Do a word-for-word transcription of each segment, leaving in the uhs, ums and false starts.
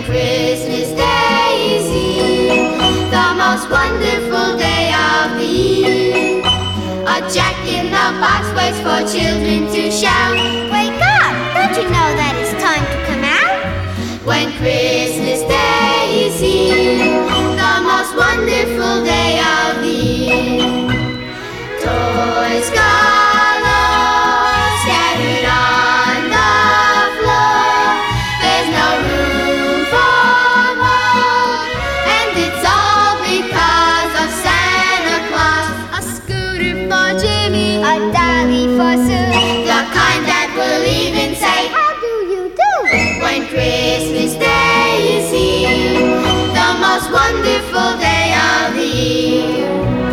Christmas Day is here, the most wonderful day of the year. A jack-in-the-box waits for children to shout, "Wake up! Don't you know that it's time to come out?" when Christmas Day is here, the most wonderful day of the year. Toys galore scattered on the floor, there's no room for more, and it's all because of Santa Claus. A scooter for Jimmy, a dolly for Sue, The kind that will even say, "How do you do?" when Christmas Day is here, the most wonderful day of the year.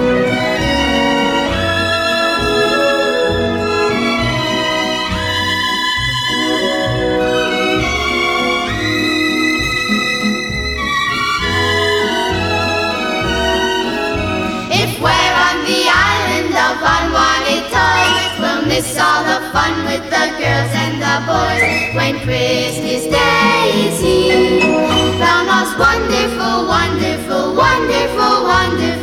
If we're on the island of unwanted toys, we'll miss all the fun with the girls and the boys. When Christmas Day is here, the most wonderful, wonderful, wonderful, wonderful